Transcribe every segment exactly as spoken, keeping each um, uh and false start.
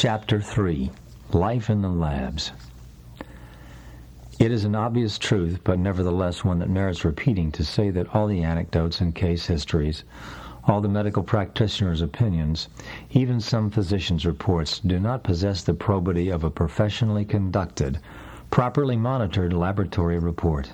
Chapter three. Life in the Labs. It is an obvious truth, but nevertheless one that merits repeating, to say that all the anecdotes and case histories, all the medical practitioners' opinions, even some physicians' reports, do not possess the probity of a professionally conducted, properly monitored laboratory report.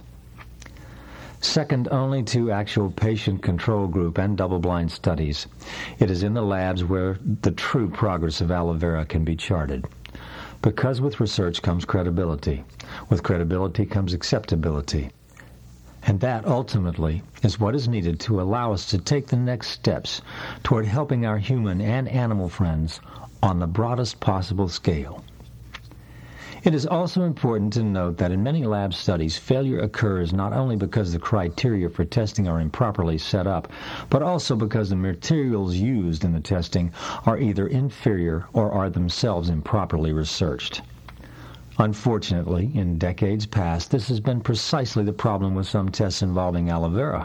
Second only to actual patient control group and double-blind studies, it is in the labs where the true progress of aloe vera can be charted. Because with research comes credibility. With credibility comes acceptability. And that, ultimately, is what is needed to allow us to take the next steps toward helping our human and animal friends on the broadest possible scale. It is also important to note that in many lab studies, failure occurs not only because the criteria for testing are improperly set up, but also because the materials used in the testing are either inferior or are themselves improperly researched. Unfortunately, in decades past, this has been precisely the problem with some tests involving aloe vera.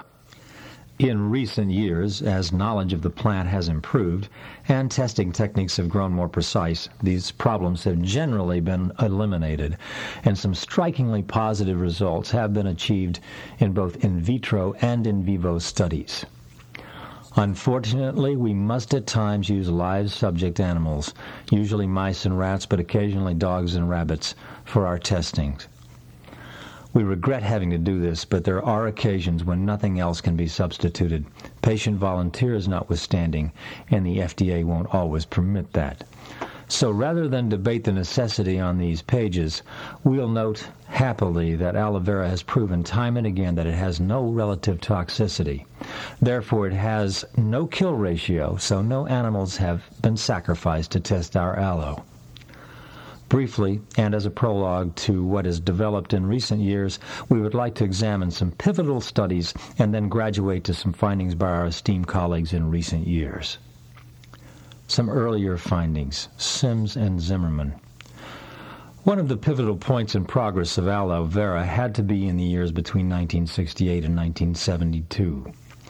In recent years, as knowledge of the plant has improved and testing techniques have grown more precise, these problems have generally been eliminated, and some strikingly positive results have been achieved in both in vitro and in vivo studies. Unfortunately, we must at times use live subject animals, usually mice and rats, but occasionally dogs and rabbits, for our testings. We regret having to do this, but there are occasions when nothing else can be substituted, patient volunteers notwithstanding, and the F D A won't always permit that. So rather than debate the necessity on these pages, we'll note happily that aloe vera has proven time and again that it has no relative toxicity. Therefore, it has no kill ratio, so no animals have been sacrificed to test our aloe. Briefly, and as a prologue to what is developed in recent years, we would like to examine some pivotal studies and then graduate to some findings by our esteemed colleagues in recent years. Some earlier findings, Sims and Zimmerman. One of the pivotal points in progress of aloe vera had to be in the years between nineteen sixty-eight and nineteen seventy-two.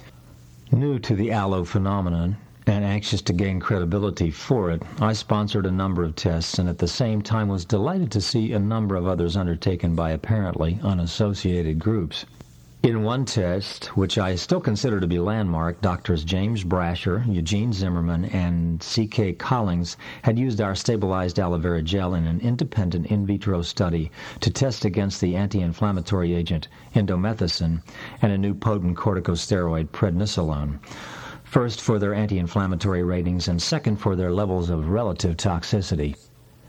New to the aloe phenomenon, and anxious to gain credibility for it, I sponsored a number of tests and at the same time was delighted to see a number of others undertaken by apparently unassociated groups. In one test, which I still consider to be landmark, Doctors James Brasher, Eugene Zimmerman, and C K Collins had used our stabilized aloe vera gel in an independent in vitro study to test against the anti-inflammatory agent indomethacin and a new potent corticosteroid, prednisolone. First for their anti-inflammatory ratings and second for their levels of relative toxicity.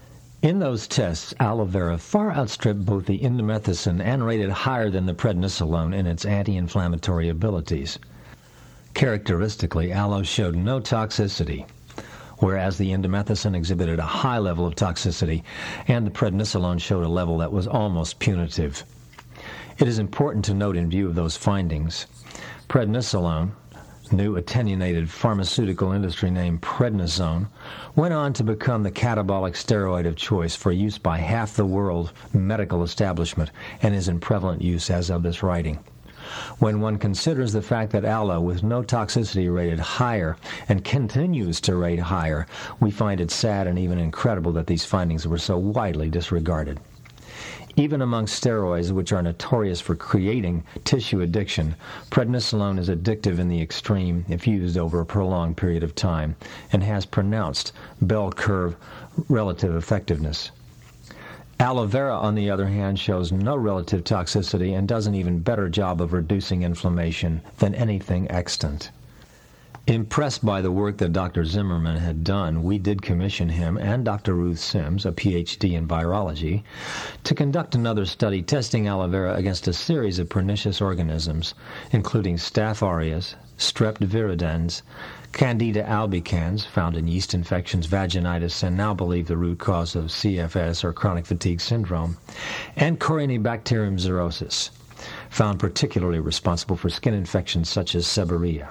In those tests, aloe vera far outstripped both the indomethacin and rated higher than the prednisolone in its anti-inflammatory abilities. Characteristically, aloe showed no toxicity, whereas the indomethacin exhibited a high level of toxicity and the prednisolone showed a level that was almost punitive. It is important to note in view of those findings, prednisolone, new attenuated pharmaceutical industry name prednisone, went on to become the catabolic steroid of choice for use by half the world medical establishment and is in prevalent use as of this writing. When one considers the fact that aloe with no toxicity rated higher and continues to rate higher, we find it sad and even incredible that these findings were so widely disregarded. Even among steroids, which are notorious for creating tissue addiction, prednisolone is addictive in the extreme if used over a prolonged period of time and has pronounced bell curve relative effectiveness. Aloe vera, on the other hand, shows no relative toxicity and does an even better job of reducing inflammation than anything extant. Impressed by the work that Doctor Zimmerman had done, we did commission him and Doctor Ruth Sims, a P H D in virology, to conduct another study testing aloe vera against a series of pernicious organisms, including Staph aureus, Strep viridans, Candida albicans, found in yeast infections, vaginitis, and now believed the root cause of C F S or chronic fatigue syndrome, and Corynebacterium xerosis, found particularly responsible for skin infections such as seborrhea.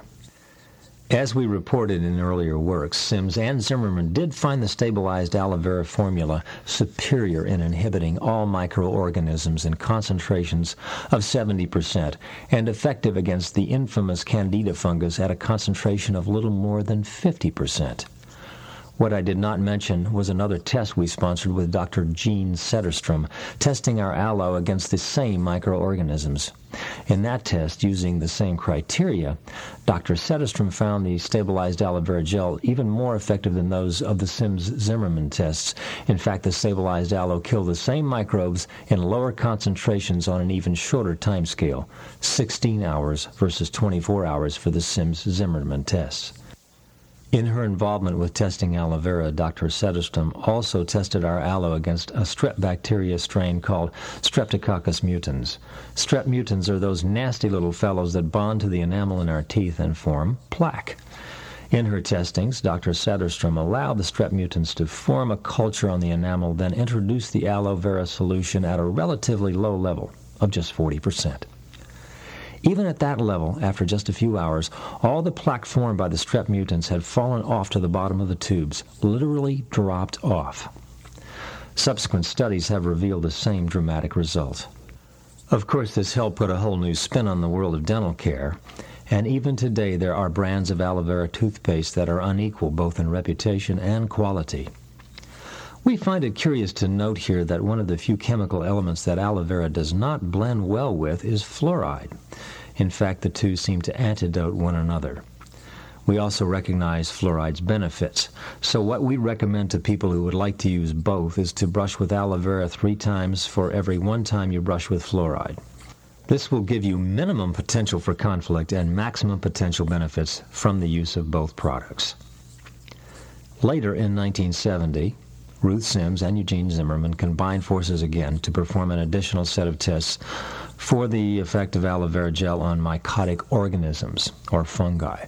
As we reported in earlier works, Sims and Zimmerman did find the stabilized aloe vera formula superior in inhibiting all microorganisms in concentrations of seventy percent and effective against the infamous Candida fungus at a concentration of little more than fifty percent. What I did not mention was another test we sponsored with Doctor Gene Setterstrom, testing our aloe against the same microorganisms. In that test, using the same criteria, Doctor Setterstrom found the stabilized aloe vera gel even more effective than those of the Sims-Zimmerman tests. In fact, the stabilized aloe killed the same microbes in lower concentrations on an even shorter time scale, sixteen hours versus twenty-four hours for the Sims-Zimmerman tests. In her involvement with testing aloe vera, Doctor Setterstrom also tested our aloe against a strep bacteria strain called Streptococcus mutans. Strep mutans are those nasty little fellows that bond to the enamel in our teeth and form plaque. In her testings, Doctor Setterstrom allowed the strep mutants to form a culture on the enamel, then introduced the aloe vera solution at a relatively low level of just forty percent. Even at that level, after just a few hours, all the plaque formed by the strep mutants had fallen off to the bottom of the tubes, literally dropped off. Subsequent studies have revealed the same dramatic result. Of course, this helped put a whole new spin on the world of dental care, and even today there are brands of aloe vera toothpaste that are unequal both in reputation and quality. We find it curious to note here that one of the few chemical elements that aloe vera does not blend well with is fluoride. In fact, the two seem to antidote one another. We also recognize fluoride's benefits, so what we recommend to people who would like to use both is to brush with aloe vera three times for every one time you brush with fluoride. This will give you minimum potential for conflict and maximum potential benefits from the use of both products. Later in nineteen seventy, Ruth Sims and Eugene Zimmerman combined forces again to perform an additional set of tests for the effect of aloe vera gel on mycotic organisms, or fungi.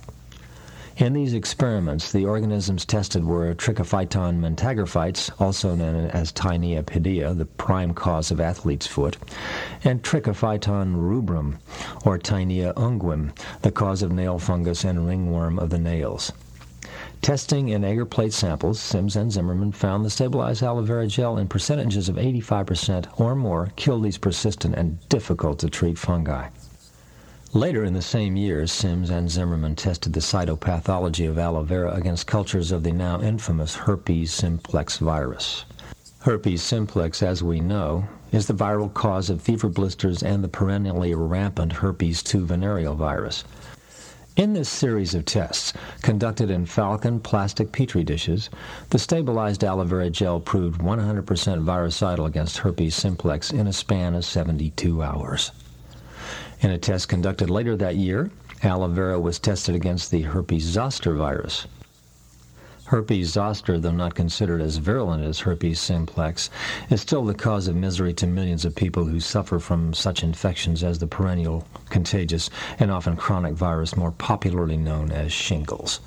In these experiments, the organisms tested were Trichophyton mentagrophytes, also known as Tinea pedea, the prime cause of athlete's foot, and Trichophyton rubrum, or Tinea unguim, the cause of nail fungus and ringworm of the nails. Testing in agar plate samples, Sims and Zimmerman found the stabilized aloe vera gel in percentages of eighty-five percent or more killed these persistent and difficult-to-treat fungi. Later in the same year, Sims and Zimmerman tested the cytopathology of aloe vera against cultures of the now infamous herpes simplex virus. Herpes simplex, as we know, is the viral cause of fever blisters and the perennially rampant herpes two venereal virus. In this series of tests, conducted in Falcon plastic petri dishes, the stabilized aloe vera gel proved one hundred percent virucidal against herpes simplex in a span of seventy-two hours. In a test conducted later that year, aloe vera was tested against the herpes zoster virus. Herpes zoster, though not considered as virulent as herpes simplex, is still the cause of misery to millions of people who suffer from such infections as the perennial, contagious, and often chronic virus more popularly known as shingles.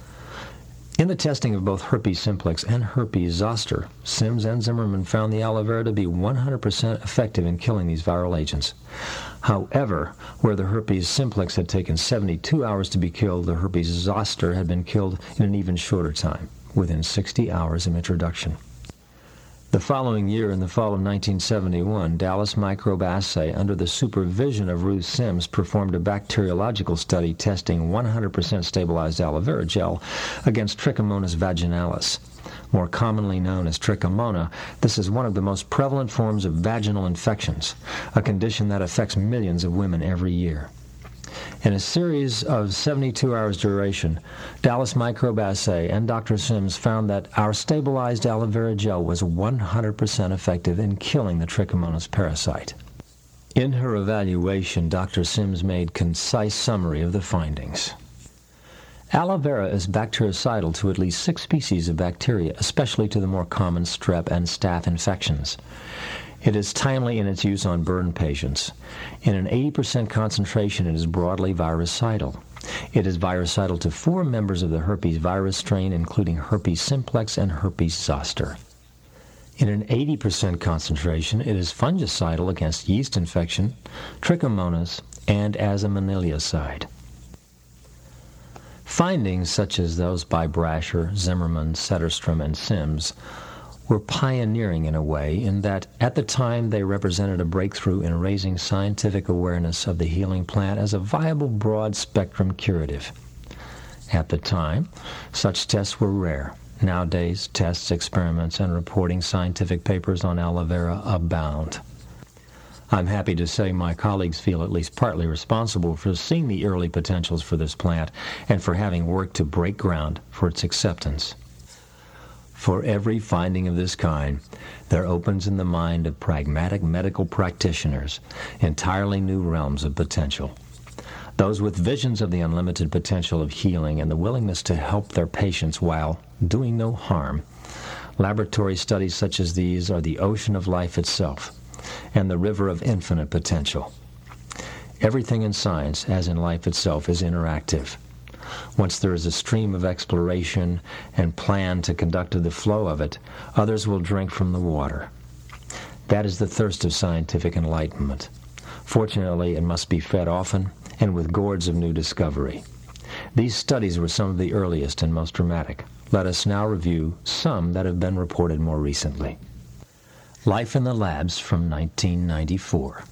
In the testing of both herpes simplex and herpes zoster, Sims and Zimmerman found the aloe vera to be one hundred percent effective in killing these viral agents. However, where the herpes simplex had taken seventy-two hours to be killed, the herpes zoster had been killed in an even shorter time, within sixty hours of introduction. The following year, in the fall of nineteen seventy-one, Dallas Microbe Assay, under the supervision of Ruth Sims, performed a bacteriological study testing one hundred percent stabilized aloe vera gel against Trichomonas vaginalis. More commonly known as trichomona, this is one of the most prevalent forms of vaginal infections, a condition that affects millions of women every year. In a series of seventy-two hours duration, Dallas Microbe Assay and Doctor Sims found that our stabilized aloe vera gel was one hundred percent effective in killing the Trichomonas parasite. In her evaluation, Doctor Sims made concise summary of the findings. Aloe vera is bactericidal to at least six species of bacteria, especially to the more common strep and staph infections. It is timely in its use on burn patients. In an eighty percent concentration, it is broadly virucidal. It is virucidal to four members of the herpes virus strain, including herpes simplex and herpes zoster. In an eighty percent concentration, it is fungicidal against yeast infection, trichomonas, and as a maniliocide. Findings such as those by Brasher, Zimmerman, Setterstrom, and Sims were pioneering in a way in that at the time they represented a breakthrough in raising scientific awareness of the healing plant as a viable broad-spectrum curative. At the time, such tests were rare, Nowadays, tests, experiments, and reporting scientific papers on aloe vera abound. I'm happy to say my colleagues feel at least partly responsible for seeing the early potentials for this plant and for having worked to break ground for its acceptance. For every finding of this kind, there opens in the mind of pragmatic medical practitioners entirely new realms of potential. Those with visions of the unlimited potential of healing and the willingness to help their patients while doing no harm. Laboratory studies such as these are the ocean of life itself and the river of infinite potential. Everything in science, as in life itself, is interactive. Once there is a stream of exploration and plan to conduct the flow of it, others will drink from the water. That is the thirst of scientific enlightenment. Fortunately, it must be fed often and with gourds of new discovery. These studies were some of the earliest and most dramatic. Let us now review some that have been reported more recently. Life in the Labs from nineteen ninety-four.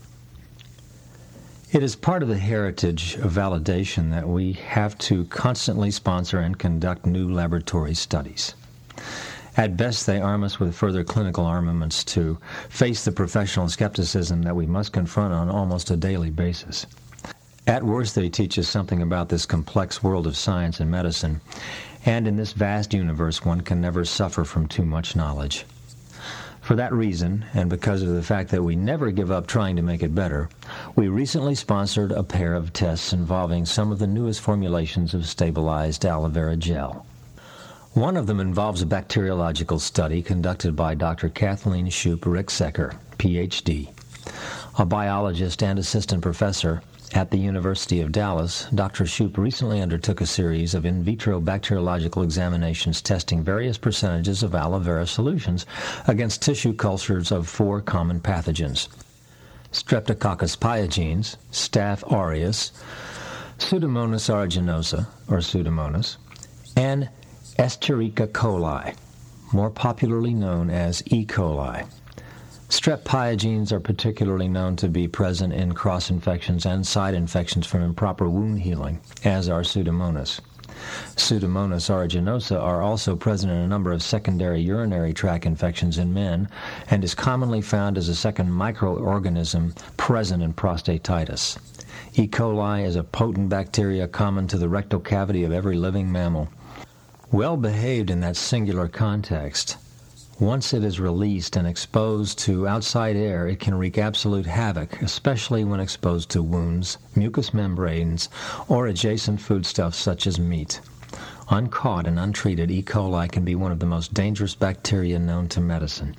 It is part of the heritage of validation that we have to constantly sponsor and conduct new laboratory studies. At best, they arm us with further clinical armaments to face the professional skepticism that we must confront on almost a daily basis. At worst, they teach us something about this complex world of science and medicine, and in this vast universe, one can never suffer from too much knowledge. For that reason, and because of the fact that we never give up trying to make it better, we recently sponsored a pair of tests involving some of the newest formulations of stabilized aloe vera gel. One of them involves a bacteriological study conducted by Doctor Kathleen Shoup-Ricksecker, P H D. A biologist and assistant professor at the University of Dallas, Doctor Shoup recently undertook a series of in vitro bacteriological examinations testing various percentages of aloe vera solutions against tissue cultures of four common pathogens: Streptococcus pyogenes, Staph aureus, Pseudomonas aeruginosa, or Pseudomonas, and Escherichia coli, more popularly known as E. coli. Strep pyogenes are particularly known to be present in cross-infections and side infections from improper wound healing, as are Pseudomonas. Pseudomonas aeruginosa are also present in a number of secondary urinary tract infections in men and is commonly found as a second microorganism present in prostatitis. E. coli is a potent bacteria common to the rectal cavity of every living mammal. Well behaved in that singular context, once it is released and exposed to outside air, it can wreak absolute havoc, especially when exposed to wounds, mucous membranes, or adjacent foodstuffs such as meat. Uncaught and untreated, E. coli can be one of the most dangerous bacteria known to medicine.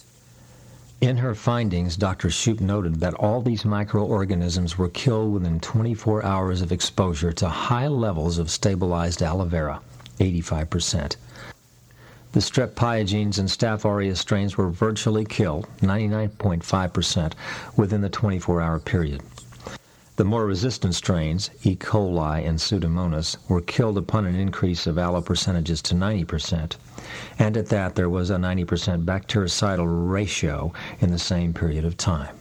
In her findings, Doctor Shoup noted that all these microorganisms were killed within twenty-four hours of exposure to high levels of stabilized aloe vera, eighty-five percent. The strep pyogenes and Staph aureus strains were virtually killed, ninety-nine point five percent, within the twenty-four hour period. The more resistant strains, E. coli and Pseudomonas, were killed upon an increase of aloe percentages to ninety percent, and at that there was a ninety percent bactericidal ratio in the same period of time.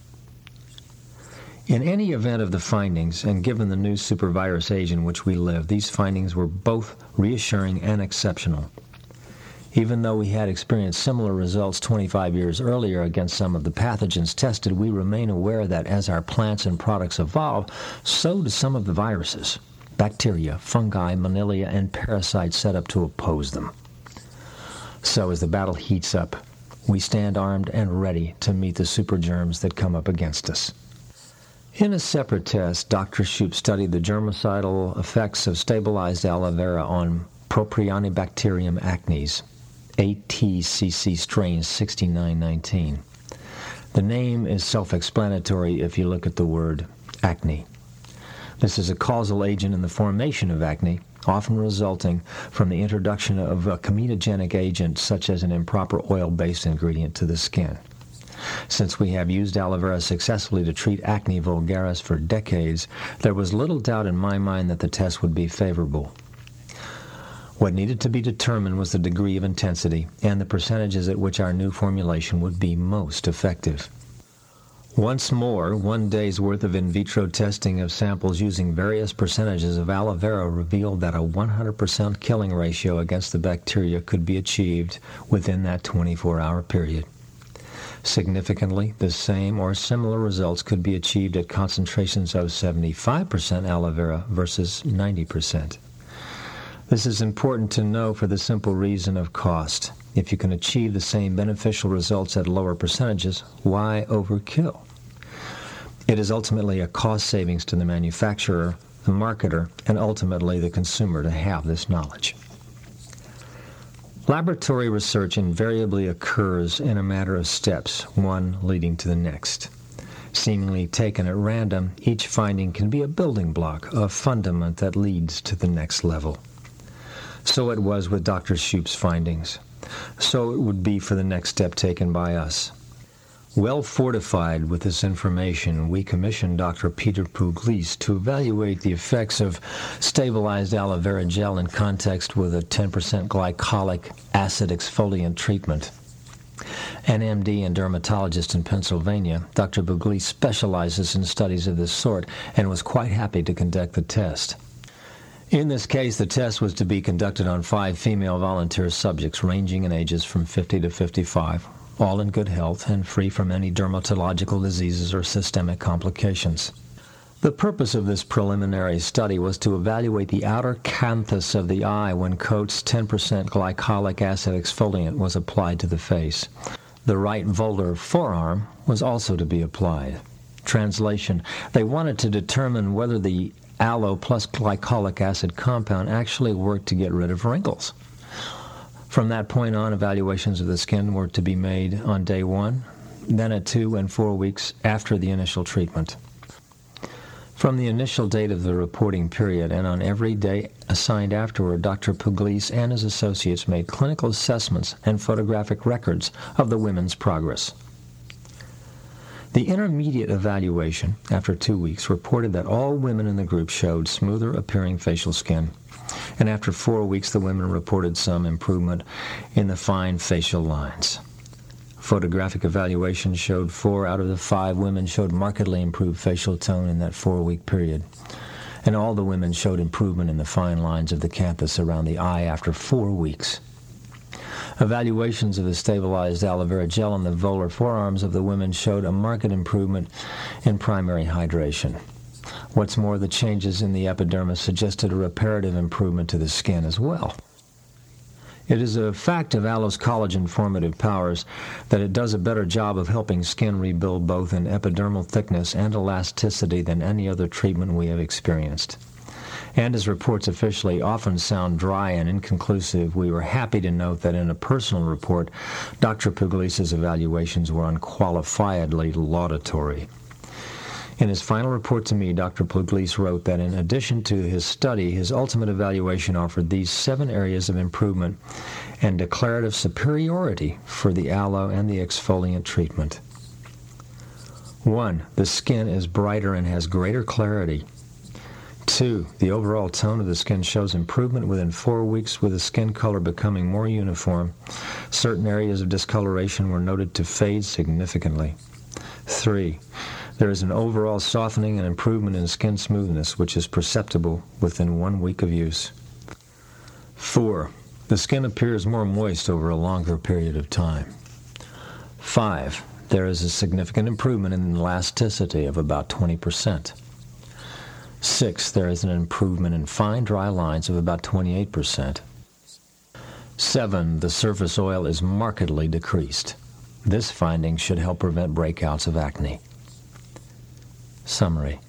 In any event of the findings, and given the new supervirus age in which we live, these findings were both reassuring and exceptional. Even though we had experienced similar results twenty-five years earlier against some of the pathogens tested, we remain aware that as our plants and products evolve, so do some of the viruses, bacteria, fungi, mammalia, and parasites set up to oppose them. So as the battle heats up, we stand armed and ready to meet the supergerms that come up against us. In a separate test, Doctor Shoup studied the germicidal effects of stabilized aloe vera on Propionibacterium acnes, A T C C strain sixty-nine nineteen. The name is self-explanatory if you look at the word acne. This is a causal agent in the formation of acne, often resulting from the introduction of a comedogenic agent such as an improper oil-based ingredient to the skin. Since we have used aloe vera successfully to treat acne vulgaris for decades, there was little doubt in my mind that the test would be favorable. What needed to be determined was the degree of intensity and the percentages at which our new formulation would be most effective. Once more, one day's worth of in vitro testing of samples using various percentages of aloe vera revealed that a one hundred percent killing ratio against the bacteria could be achieved within that twenty-four hour period. Significantly, the same or similar results could be achieved at concentrations of seventy-five percent aloe vera versus ninety percent. This is important to know for the simple reason of cost. If you can achieve the same beneficial results at lower percentages, why overkill? It is ultimately a cost savings to the manufacturer, the marketer, and ultimately the consumer to have this knowledge. Laboratory research invariably occurs in a matter of steps, one leading to the next. Seemingly taken at random, each finding can be a building block, a fundament that leads to the next level. So it was with Doctor Shoup's findings. So it would be for the next step taken by us. Well fortified with this information, we commissioned Doctor Peter Pugliese to evaluate the effects of stabilized aloe vera gel in context with a ten percent glycolic acid exfoliant treatment. An M D and dermatologist in Pennsylvania, Doctor Pugliese specializes in studies of this sort and was quite happy to conduct the test. In this case, the test was to be conducted on five female volunteer subjects ranging in ages from fifty to fifty-five, all in good health and free from any dermatological diseases or systemic complications. The purpose of this preliminary study was to evaluate the outer canthus of the eye when Coates' ten percent glycolic acid exfoliant was applied to the face. The right volar forearm was also to be applied. Translation: they wanted to determine whether the aloe plus glycolic acid compound actually worked to get rid of wrinkles. From that point on, evaluations of the skin were to be made on day one, then at two and four weeks after the initial treatment. From the initial date of the reporting period and on every day assigned afterward, Doctor Pugliese and his associates made clinical assessments and photographic records of the women's progress. The intermediate evaluation, after two weeks, reported that all women in the group showed smoother appearing facial skin, and after four weeks the women reported some improvement in the fine facial lines. Photographic evaluation showed four out of the five women showed markedly improved facial tone in that four-week period, and all the women showed improvement in the fine lines of the canthus around the eye after four weeks. Evaluations of the stabilized aloe vera gel on the volar forearms of the women showed a marked improvement in primary hydration. What's more, the changes in the epidermis suggested a reparative improvement to the skin as well. It is a fact of aloe's collagen-formative powers that it does a better job of helping skin rebuild both in epidermal thickness and elasticity than any other treatment we have experienced. And as reports officially often sound dry and inconclusive, we were happy to note that in a personal report, Doctor Pugliese's evaluations were unqualifiedly laudatory. In his final report to me, Doctor Pugliese wrote that in addition to his study, his ultimate evaluation offered these seven areas of improvement and declarative superiority for the aloe and the exfoliant treatment. One, the skin is brighter and has greater clarity. Two, the overall tone of the skin shows improvement within four weeks with the skin color becoming more uniform. Certain areas of discoloration were noted to fade significantly. Three, there is an overall softening and improvement in skin smoothness, which is perceptible within one week of use. Four, the skin appears more moist over a longer period of time. Five, there is a significant improvement in elasticity of about twenty percent. Six, there is an improvement in fine dry lines of about twenty-eight percent. Seven, the surface oil is markedly decreased. This finding should help prevent breakouts of acne. Summary.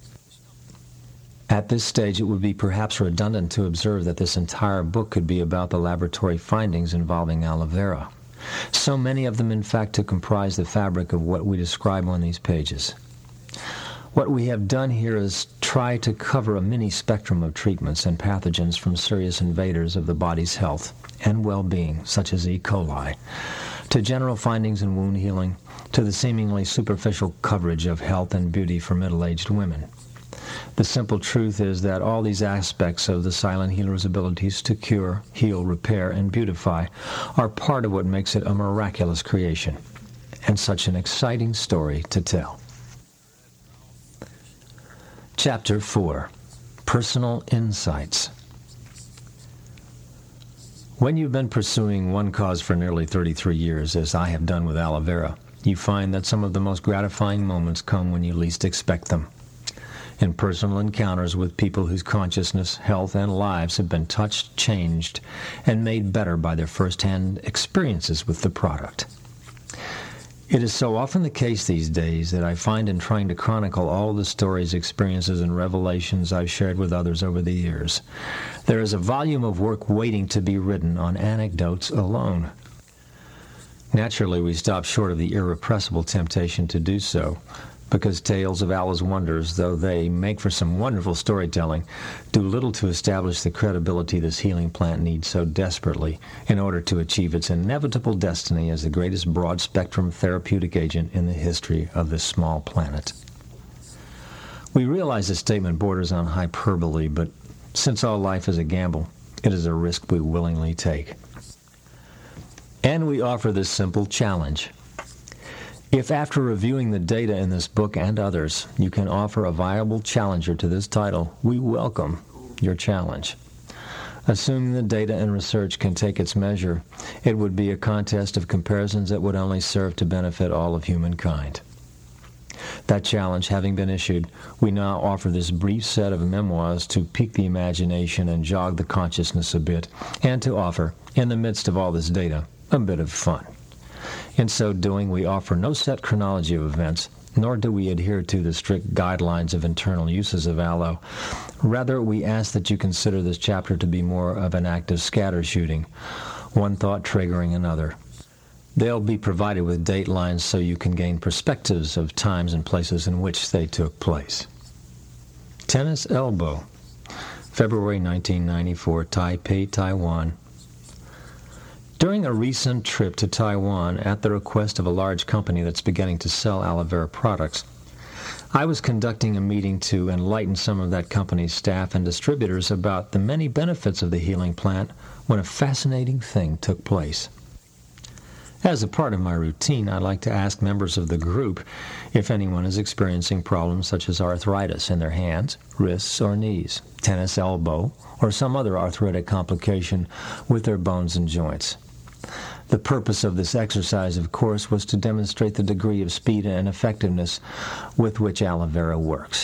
At this stage, it would be perhaps redundant to observe that this entire book could be about the laboratory findings involving aloe vera. So many of them, in fact, to comprise the fabric of what we describe on these pages. What we have done here is try to cover a mini spectrum of treatments and pathogens from serious invaders of the body's health and well-being, such as E. coli, to general findings in wound healing, to the seemingly superficial coverage of health and beauty for middle-aged women. The simple truth is that all these aspects of the silent healer's abilities to cure, heal, repair, and beautify are part of what makes it a miraculous creation, and such an exciting story to tell. Chapter four. Personal Insights. When you've been pursuing one cause for nearly thirty-three years, as I have done with aloe vera, you find that some of the most gratifying moments come when you least expect them. In personal encounters with people whose consciousness, health, and lives have been touched, changed, and made better by their first-hand experiences with the product. It is so often the case these days that I find in trying to chronicle all the stories, experiences, and revelations I've shared with others over the years, there is a volume of work waiting to be written on anecdotes alone. Naturally, we stop short of the irrepressible temptation to do so, because tales of aloe's wonders, though they make for some wonderful storytelling, do little to establish the credibility this healing plant needs so desperately in order to achieve its inevitable destiny as the greatest broad-spectrum therapeutic agent in the history of this small planet. We realize this statement borders on hyperbole, but since all life is a gamble, it is a risk we willingly take. And we offer this simple challenge. If after reviewing the data in this book and others, you can offer a viable challenger to this title, we welcome your challenge. Assuming the data and research can take its measure, it would be a contest of comparisons that would only serve to benefit all of humankind. That challenge having been issued, we now offer this brief set of memoirs to pique the imagination and jog the consciousness a bit, and to offer, in the midst of all this data, a bit of fun. In so doing, we offer no set chronology of events, nor do we adhere to the strict guidelines of internal uses of aloe. Rather, we ask that you consider this chapter to be more of an act of scatter shooting, one thought triggering another. They'll be provided with date lines so you can gain perspectives of times and places in which they took place. Tennis Elbow, February nineteen ninety-four, Taipei, Taiwan. During a recent trip to Taiwan at the request of a large company that's beginning to sell aloe vera products, I was conducting a meeting to enlighten some of that company's staff and distributors about the many benefits of the healing plant when a fascinating thing took place. As a part of my routine, I like to ask members of the group if anyone is experiencing problems such as arthritis in their hands, wrists, or knees, tennis elbow, or some other arthritic complication with their bones and joints. The purpose of this exercise, of course, was to demonstrate the degree of speed and effectiveness with which aloe vera works.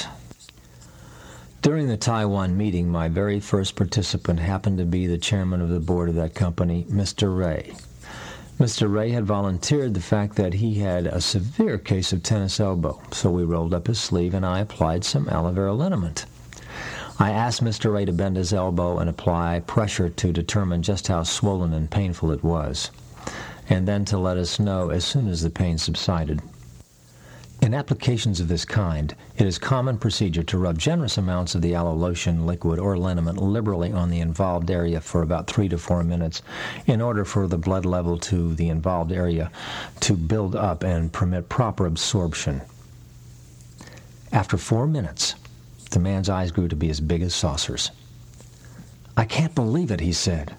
During the Taiwan meeting, my very first participant happened to be the chairman of the board of that company, Mister Ray. Mister Ray had volunteered the fact that he had a severe case of tennis elbow, so we rolled up his sleeve and I applied some aloe vera liniment. I asked Mister Ray to bend his elbow and apply pressure to determine just how swollen and painful it was, and then to let us know as soon as the pain subsided. In applications of this kind, it is common procedure to rub generous amounts of the aloe lotion, liquid, or liniment liberally on the involved area for about three to four minutes in order for the blood level to the involved area to build up and permit proper absorption. After four minutes, the man's eyes grew to be as big as saucers. "I can't believe it," he said.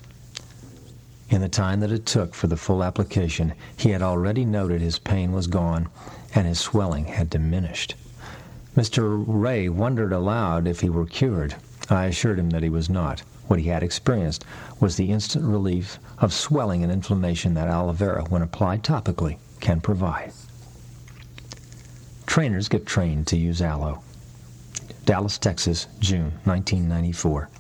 In the time that it took for the full application, he had already noted his pain was gone and his swelling had diminished. Mister Ray wondered aloud if he were cured. I assured him that he was not. What he had experienced was the instant relief of swelling and inflammation that aloe vera, when applied topically, can provide. Trainers get trained to use aloe. Dallas, Texas, June nineteen ninety-four.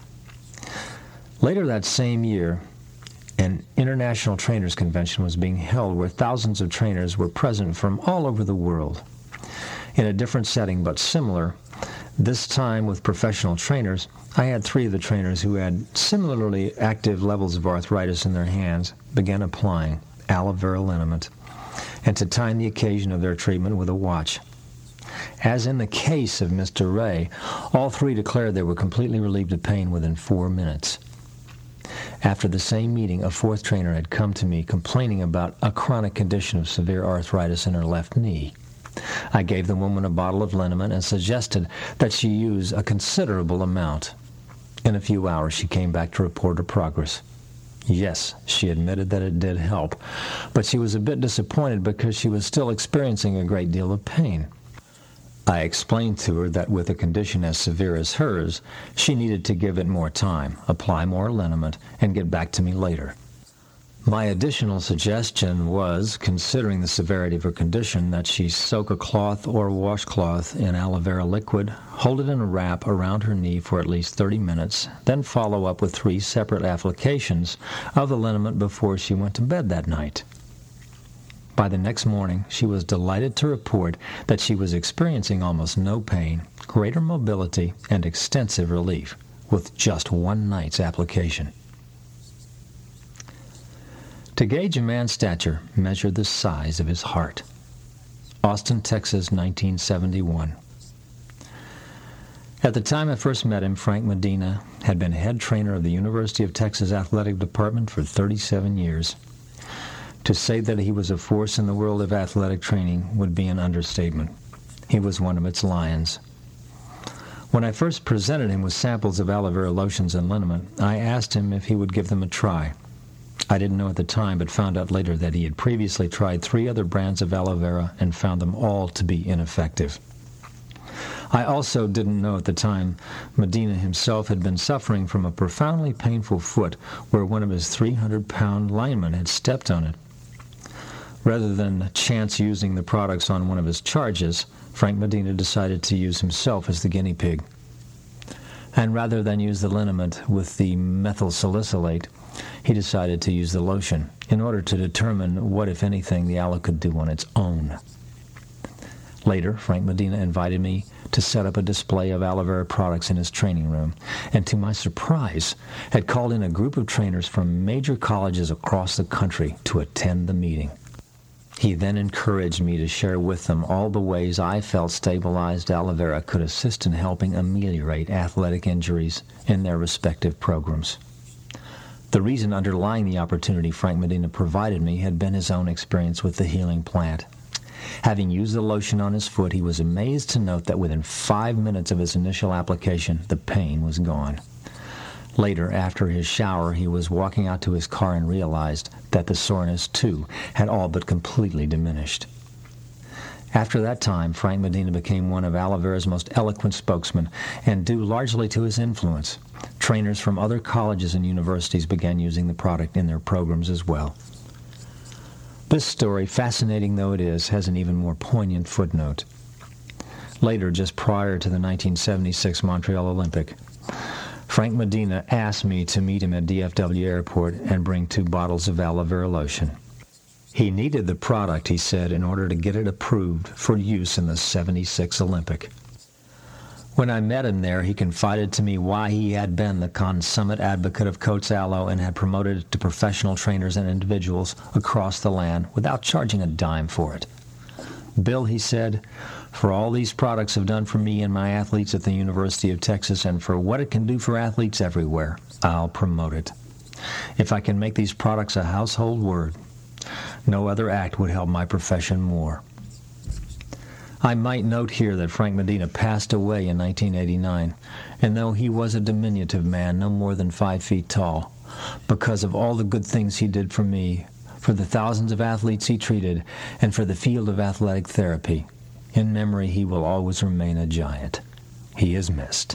Later that same year, an international trainers convention was being held where thousands of trainers were present from all over the world. In a different setting but similar, this time with professional trainers, I had three of the trainers who had similarly active levels of arthritis in their hands begin applying aloe vera liniment and to time the occasion of their treatment with a watch. As in the case of Mister Ray, all three declared they were completely relieved of pain within four minutes. After the same meeting, a fourth trainer had come to me complaining about a chronic condition of severe arthritis in her left knee. I gave the woman a bottle of liniment and suggested that she use a considerable amount. In a few hours, she came back to report her progress. Yes, she admitted that it did help, but she was a bit disappointed because she was still experiencing a great deal of pain. I explained to her that with a condition as severe as hers, she needed to give it more time, apply more liniment, and get back to me later. My additional suggestion was, considering the severity of her condition, that she soak a cloth or washcloth in aloe vera liquid, hold it in a wrap around her knee for at least thirty minutes, then follow up with three separate applications of the liniment before she went to bed that night. By the next morning, she was delighted to report that she was experiencing almost no pain, greater mobility, and extensive relief with just one night's application. To gauge a man's stature, measure the size of his heart. Austin, Texas, nineteen seventy-one. At the time I first met him, Frank Medina had been head trainer of the University of Texas Athletic Department for thirty-seven years. To say that he was a force in the world of athletic training would be an understatement. He was one of its lions. When I first presented him with samples of aloe vera lotions and liniment, I asked him if he would give them a try. I didn't know at the time, but found out later that he had previously tried three other brands of aloe vera and found them all to be ineffective. I also didn't know at the time Medina himself had been suffering from a profoundly painful foot where one of his three hundred pound linemen had stepped on it. Rather than chance using the products on one of his charges, Frank Medina decided to use himself as the guinea pig. And rather than use the liniment with the methyl salicylate, he decided to use the lotion in order to determine what, if anything, the aloe could do on its own. Later, Frank Medina invited me to set up a display of aloe vera products in his training room, and to my surprise, had called in a group of trainers from major colleges across the country to attend the meeting. He then encouraged me to share with them all the ways I felt stabilized aloe vera could assist in helping ameliorate athletic injuries in their respective programs. The reason underlying the opportunity Frank Medina provided me had been his own experience with the healing plant. Having used the lotion on his foot, he was amazed to note that within five minutes of his initial application, the pain was gone. Later, after his shower, he was walking out to his car and realized that the soreness, too, had all but completely diminished. After that time, Frank Medina became one of aloe vera's most eloquent spokesmen, and due largely to his influence, trainers from other colleges and universities began using the product in their programs as well. This story, fascinating though it is, has an even more poignant footnote. Later, just prior to the nineteen seventy-six Montreal Olympic, Frank Medina asked me to meet him at D F W Airport and bring two bottles of aloe vera lotion. He needed the product, he said, in order to get it approved for use in the seventy-six Olympic. When I met him there, he confided to me why he had been the consummate advocate of Coats Aloe and had promoted it to professional trainers and individuals across the land without charging a dime for it. Bill, he said, for all these products have done for me and my athletes at the University of Texas, and for what it can do for athletes everywhere, I'll promote it. If I can make these products a household word, no other act would help my profession more. I might note here that Frank Medina passed away in nineteen eighty-nine, and though he was a diminutive man, no more than five feet tall, because of all the good things he did for me, for the thousands of athletes he treated, and for the field of athletic therapy, in memory he will always remain a giant. He is missed.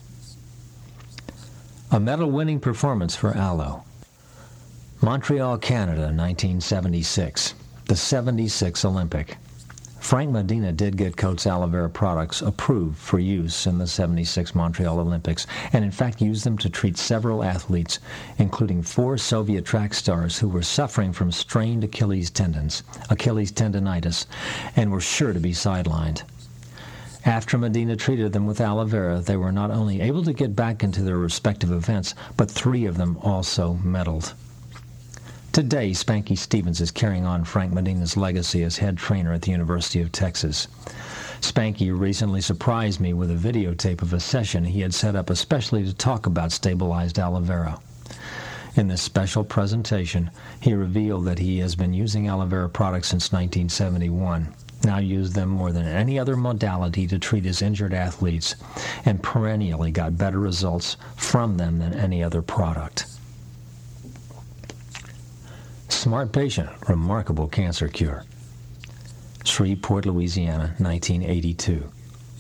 A medal-winning performance for aloe. Montreal, Canada, nineteen seventy-six, the seventy-six Olympic. Frank Medina did get Coats aloe vera products approved for use in the seventy-six Montreal Olympics, and in fact used them to treat several athletes, including four Soviet track stars who were suffering from strained Achilles tendons, Achilles tendonitis, and were sure to be sidelined. After Medina treated them with aloe vera, they were not only able to get back into their respective events, but three of them also medaled. Today, Spanky Stevens is carrying on Frank Medina's legacy as head trainer at the University of Texas. Spanky recently surprised me with a videotape of a session he had set up especially to talk about stabilized aloe vera. In this special presentation, he revealed that he has been using aloe vera products since nineteen seventy-one, now used them more than any other modality to treat his injured athletes, and perennially got better results from them than any other product. Smart patient, remarkable cancer cure. Shreveport, Louisiana, nineteen eighty-two.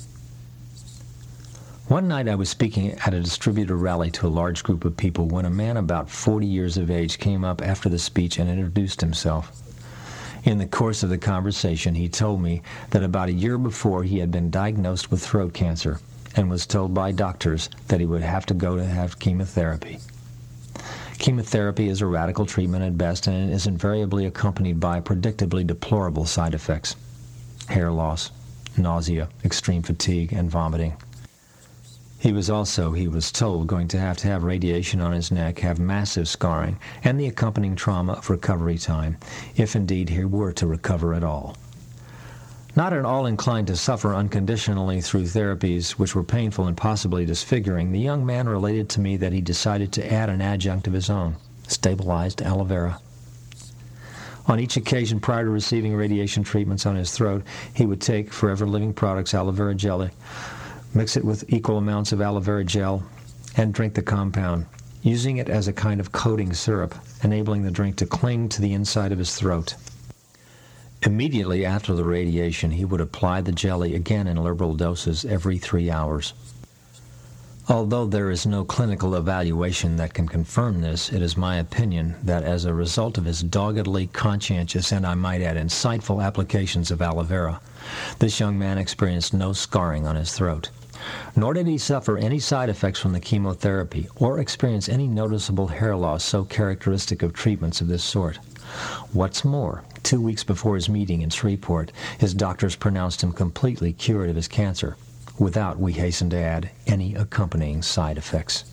One night I was speaking at a distributor rally to a large group of people when a man about forty years of age came up after the speech and introduced himself. In the course of the conversation, he told me that about a year before he had been diagnosed with throat cancer and was told by doctors that he would have to go to have chemotherapy. Chemotherapy is a radical treatment at best, and it is invariably accompanied by predictably deplorable side effects: hair loss, nausea, extreme fatigue, and vomiting. He was also, he was told, going to have to have radiation on his neck, have massive scarring, and the accompanying trauma of recovery time, if indeed he were to recover at all. Not at all inclined to suffer unconditionally through therapies which were painful and possibly disfiguring, the young man related to me that he decided to add an adjunct of his own: stabilized aloe vera. On each occasion prior to receiving radiation treatments on his throat, he would take Forever Living Products aloe vera jelly, mix it with equal amounts of aloe vera gel, and drink the compound, using it as a kind of coating syrup, enabling the drink to cling to the inside of his throat. Immediately after the radiation, he would apply the jelly again in liberal doses every three hours. Although there is no clinical evaluation that can confirm this, it is my opinion that as a result of his doggedly conscientious and, I might add, insightful applications of aloe vera, this young man experienced no scarring on his throat. Nor did he suffer any side effects from the chemotherapy or experience any noticeable hair loss so characteristic of treatments of this sort. What's more, two weeks before his meeting in Shreveport, his doctors pronounced him completely cured of his cancer, without, we hasten to add, any accompanying side effects.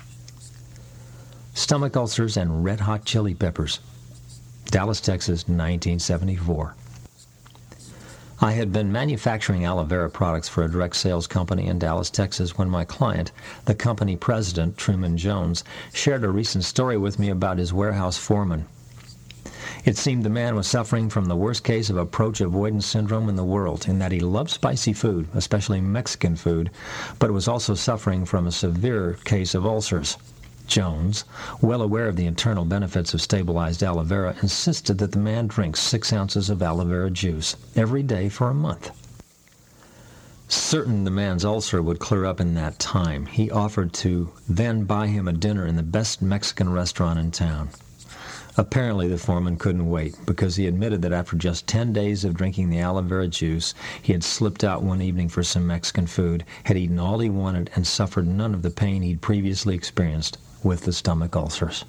Stomach ulcers and red-hot chili peppers. Dallas, Texas, nineteen seventy-four. I had been manufacturing aloe vera products for a direct sales company in Dallas, Texas, when my client, the company president, Truman Jones, shared a recent story with me about his warehouse foreman. It seemed the man was suffering from the worst case of approach avoidance syndrome in the world, in that he loved spicy food, especially Mexican food, but was also suffering from a severe case of ulcers. Jones, well aware of the internal benefits of stabilized aloe vera, insisted that the man drink six ounces of aloe vera juice every day for a month. Certain the man's ulcer would clear up in that time, he offered to then buy him a dinner in the best Mexican restaurant in town. Apparently the foreman couldn't wait, because he admitted that after just ten days of drinking the aloe vera juice, he had slipped out one evening for some Mexican food, had eaten all he wanted, and suffered none of the pain he'd previously experienced with the stomach ulcers.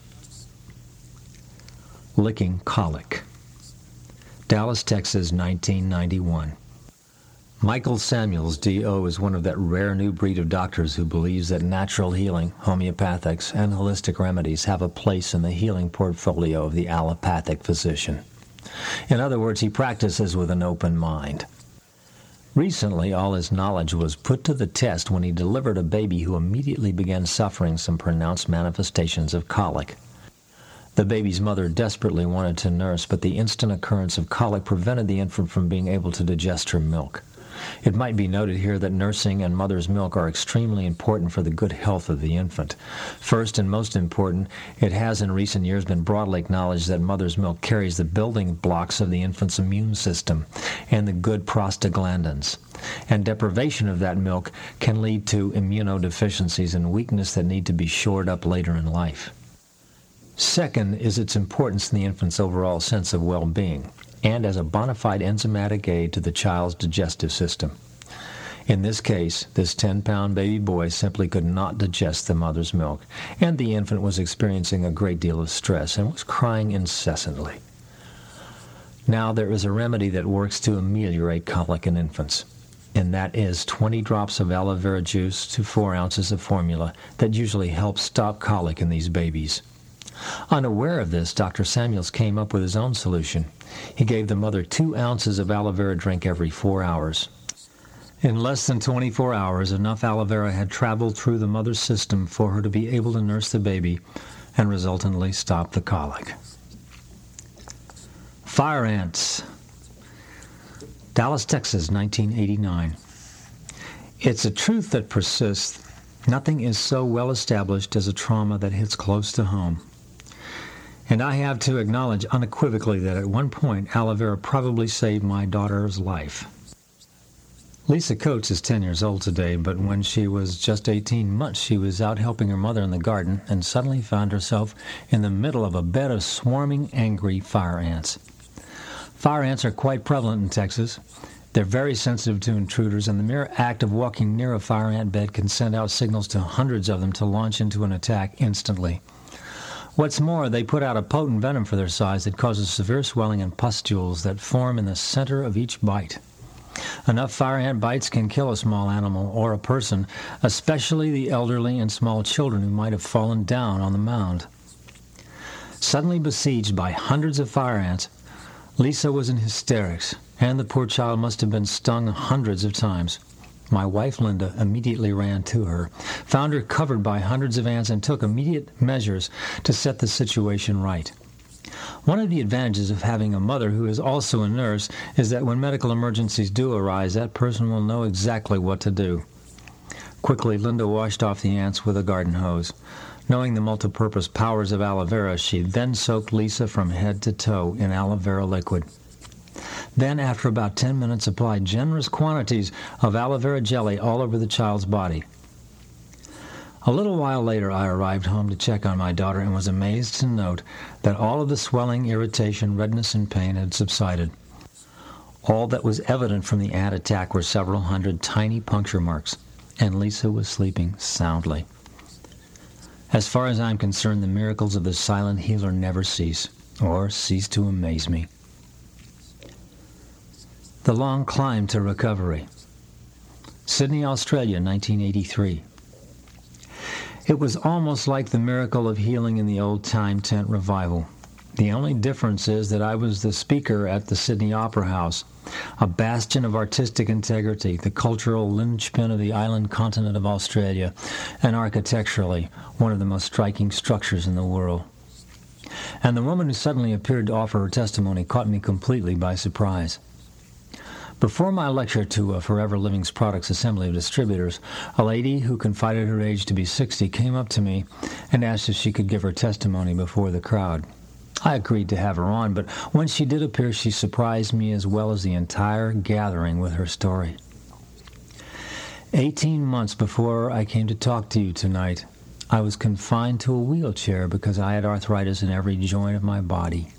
Licking colic. Dallas, Texas, nineteen ninety-one. Michael Samuels, D O, is one of that rare new breed of doctors who believes that natural healing, homeopathics, and holistic remedies have a place in the healing portfolio of the allopathic physician. In other words, he practices with an open mind. Recently, all his knowledge was put to the test when he delivered a baby who immediately began suffering some pronounced manifestations of colic. The baby's mother desperately wanted to nurse, but the instant occurrence of colic prevented the infant from being able to digest her milk. It might be noted here that nursing and mother's milk are extremely important for the good health of the infant. First and most important, it has in recent years been broadly acknowledged that mother's milk carries the building blocks of the infant's immune system and the good prostaglandins. And deprivation of that milk can lead to immunodeficiencies and weakness that need to be shored up later in life. Second is its importance in the infant's overall sense of well-being, and as a bona fide enzymatic aid to the child's digestive system. In this case, this ten-pound baby boy simply could not digest the mother's milk, and the infant was experiencing a great deal of stress and was crying incessantly. Now, there is a remedy that works to ameliorate colic in infants, and that is twenty drops of aloe vera juice to four ounces of formula that usually helps stop colic in these babies. Unaware of this, Doctor Samuels came up with his own solution. He gave the mother two ounces of aloe vera drink every four hours. In less than twenty-four hours, enough aloe vera had traveled through the mother's system for her to be able to nurse the baby and resultantly stop the colic. Fire ants. Dallas, Texas, nineteen eighty-nine. It's a truth that persists. Nothing is so well established as a trauma that hits close to home. And I have to acknowledge unequivocally that at one point aloe vera probably saved my daughter's life. Lisa Coates is ten years old today, but when she was just eighteen months, she was out helping her mother in the garden and suddenly found herself in the middle of a bed of swarming, angry fire ants. Fire ants are quite prevalent in Texas. They're very sensitive to intruders, and the mere act of walking near a fire ant bed can send out signals to hundreds of them to launch into an attack instantly. What's more, they put out a potent venom for their size that causes severe swelling and pustules that form in the center of each bite. Enough fire ant bites can kill a small animal or a person, especially the elderly and small children who might have fallen down on the mound. Suddenly besieged by hundreds of fire ants, Lisa was in hysterics, and the poor child must have been stung hundreds of times. My wife, Linda, immediately ran to her, found her covered by hundreds of ants, and took immediate measures to set the situation right. One of the advantages of having a mother who is also a nurse is that when medical emergencies do arise, that person will know exactly what to do. Quickly, Linda washed off the ants with a garden hose. Knowing the multipurpose powers of aloe vera, she then soaked Lisa from head to toe in aloe vera liquid. Then, after about ten minutes, applied generous quantities of aloe vera jelly all over the child's body. A little while later, I arrived home to check on my daughter and was amazed to note that all of the swelling, irritation, redness, and pain had subsided. All that was evident from the ant attack were several hundred tiny puncture marks, and Lisa was sleeping soundly. As far as I'm concerned, the miracles of the silent healer never cease, or cease to amaze me. The long climb to recovery. Sydney, Australia, nineteen eighty-three. It was almost like the miracle of healing in the old-time tent revival. The only difference is that I was the speaker at the Sydney Opera House, a bastion of artistic integrity, the cultural linchpin of the island continent of Australia, and architecturally one of the most striking structures in the world. And the woman who suddenly appeared to offer her testimony caught me completely by surprise. Before my lecture to a Forever Living's Products Assembly of Distributors, a lady who confided her age to be sixty came up to me and asked if she could give her testimony before the crowd. I agreed to have her on, but when she did appear, she surprised me as well as the entire gathering with her story. Eighteen months before I came to talk to you tonight, I was confined to a wheelchair because I had arthritis in every joint of my body.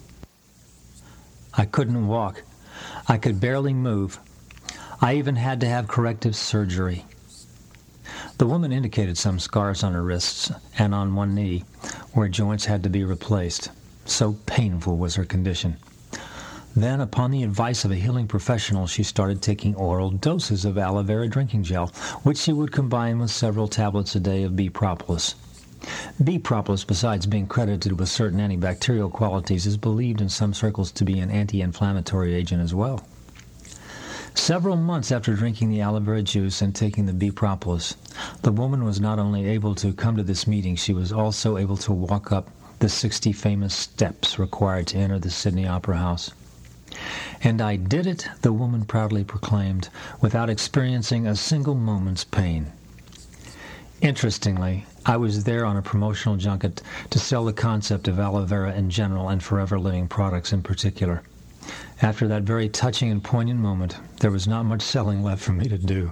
I couldn't walk. I could barely move. I even had to have corrective surgery. The woman indicated some scars on her wrists and on one knee where joints had to be replaced. So painful was her condition. Then, upon the advice of a healing professional, she started taking oral doses of aloe vera drinking gel, which she would combine with several tablets a day of bee propolis. Bee propolis, besides being credited with certain antibacterial qualities, is believed in some circles to be an anti-inflammatory agent as well. Several months after drinking the aloe vera juice and taking the bee propolis, the woman was not only able to come to this meeting, she was also able to walk up the sixty famous steps required to enter the Sydney Opera House. And I did it, the woman proudly proclaimed, without experiencing a single moment's pain. Interestingly, I was there on a promotional junket to sell the concept of aloe vera in general and Forever Living products in particular. After that very touching and poignant moment, there was not much selling left for me to do.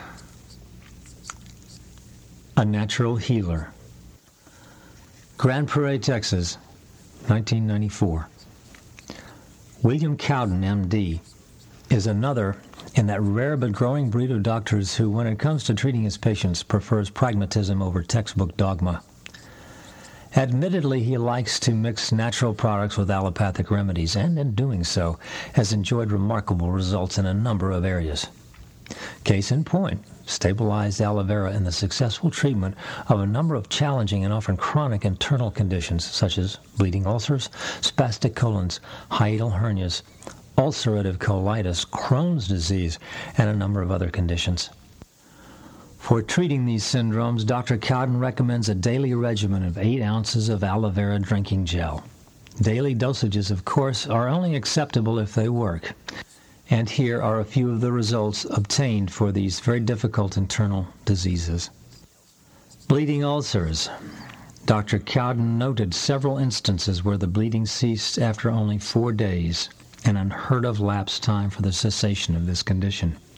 A natural healer. Grand Prairie, Texas, nineteen ninety-four. William Cowden, M D, is another in that rare but growing breed of doctors who, when it comes to treating his patients, prefers pragmatism over textbook dogma. Admittedly, he likes to mix natural products with allopathic remedies, and in doing so, has enjoyed remarkable results in a number of areas. Case in point, stabilized aloe vera in the successful treatment of a number of challenging and often chronic internal conditions such as bleeding ulcers, spastic colons, hiatal hernias, ulcerative colitis, Crohn's disease, and a number of other conditions. For treating these syndromes, Doctor Cowden recommends a daily regimen of eight ounces of aloe vera drinking gel. Daily dosages, of course, are only acceptable if they work. And here are a few of the results obtained for these very difficult internal diseases. Bleeding ulcers. Doctor Cowden noted several instances where the bleeding ceased after only four days, an unheard of lapse time for the cessation of this condition.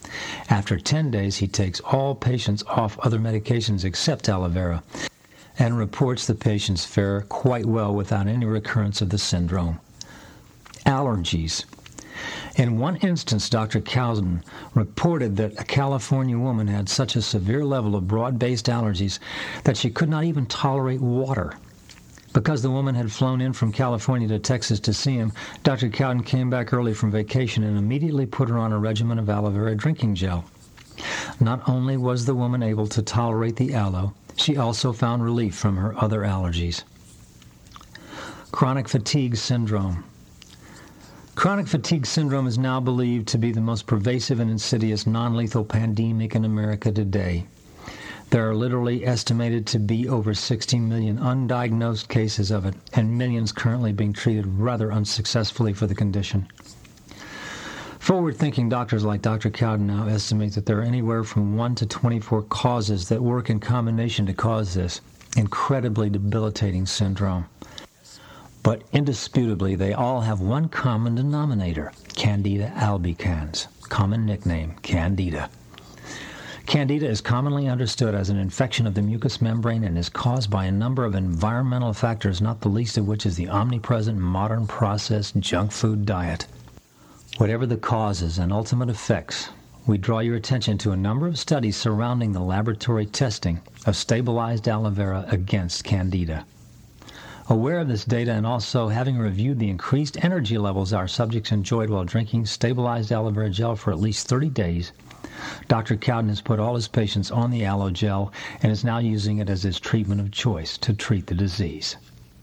After ten days, he takes all patients off other medications except aloe vera and reports the patients fare quite well without any recurrence of the syndrome. Allergies. In one instance, Doctor Cowden reported that a California woman had such a severe level of broad-based allergies that she could not even tolerate water. Because the woman had flown in from California to Texas to see him, Doctor Cowden came back early from vacation and immediately put her on a regimen of aloe vera drinking gel. Not only was the woman able to tolerate the aloe, she also found relief from her other allergies. Chronic fatigue syndrome. Chronic fatigue syndrome is now believed to be the most pervasive and insidious non-lethal pandemic in America today. There are literally estimated to be over sixty million undiagnosed cases of it, and millions currently being treated rather unsuccessfully for the condition. Forward-thinking doctors like Doctor Cowden now estimate that there are anywhere from one to twenty-four causes that work in combination to cause this incredibly debilitating syndrome. But indisputably, they all have one common denominator: Candida albicans, common nickname, Candida. Candida is commonly understood as an infection of the mucous membrane and is caused by a number of environmental factors, not the least of which is the omnipresent modern processed junk food diet. Whatever the causes and ultimate effects, we draw your attention to a number of studies surrounding the laboratory testing of stabilized aloe vera against Candida. Aware of this data and also having reviewed the increased energy levels our subjects enjoyed while drinking stabilized aloe vera gel for at least thirty days, Doctor Cowden has put all his patients on the aloe gel and is now using it as his treatment of choice to treat the disease.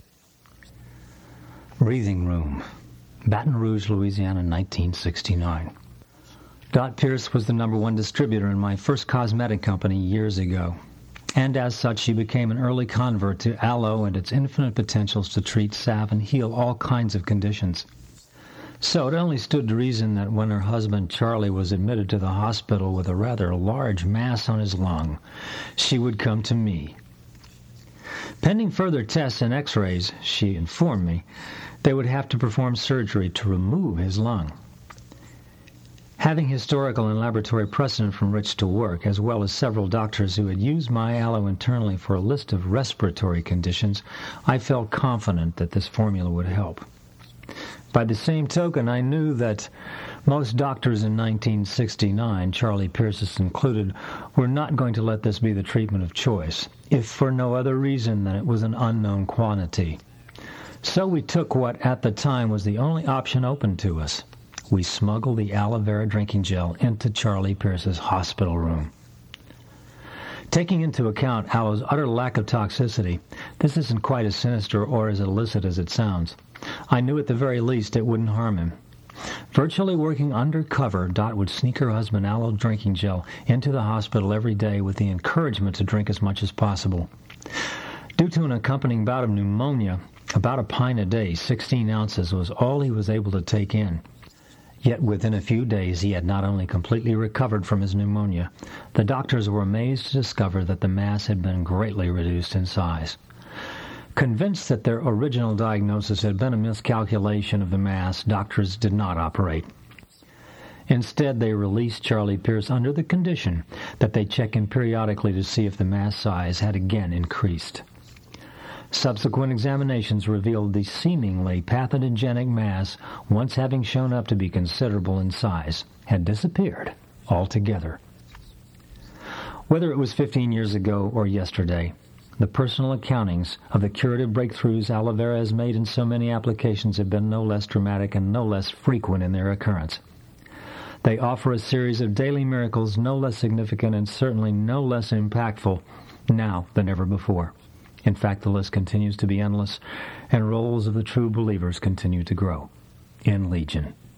Breathing room. Baton Rouge, Louisiana, nineteen sixty-nine. Dot Pierce was the number one distributor in my first cosmetic company years ago, and as such she became an early convert to aloe and its infinite potentials to treat, salve, and heal all kinds of conditions. So it only stood to reason that when her husband Charlie was admitted to the hospital with a rather large mass on his lung, she would come to me. Pending further tests and x-rays, she informed me, they would have to perform surgery to remove his lung. Having historical and laboratory precedent from which to work, as well as several doctors who had used my aloe internally for a list of respiratory conditions, I felt confident that this formula would help. By the same token, I knew that most doctors in nineteen sixty-nine, Charlie Pierce included, were not going to let this be the treatment of choice, if for no other reason than it was an unknown quantity. So we took what at the time was the only option open to us. We smuggled the aloe vera drinking gel into Charlie Pierce's hospital room. Taking into account aloe's utter lack of toxicity, this isn't quite as sinister or as illicit as it sounds. I knew at the very least it wouldn't harm him. Virtually working undercover, Dot would sneak her husband aloe drinking gel into the hospital every day with the encouragement to drink as much as possible. Due to an accompanying bout of pneumonia, about a pint a day, sixteen ounces, was all he was able to take in. Yet within a few days he had not only completely recovered from his pneumonia, the doctors were amazed to discover that the mass had been greatly reduced in size. Convinced that their original diagnosis had been a miscalculation of the mass, doctors did not operate. Instead, they released Charlie Pierce under the condition that they check in periodically to see if the mass size had again increased. Subsequent examinations revealed the seemingly pathogenic mass, once having shown up to be considerable in size, had disappeared altogether. Whether it was fifteen years ago or yesterday, the personal accountings of the curative breakthroughs aloe vera has made in so many applications have been no less dramatic and no less frequent in their occurrence. They offer a series of daily miracles no less significant and certainly no less impactful now than ever before. In fact, the list continues to be endless, and rolls of the true believers continue to grow in legion.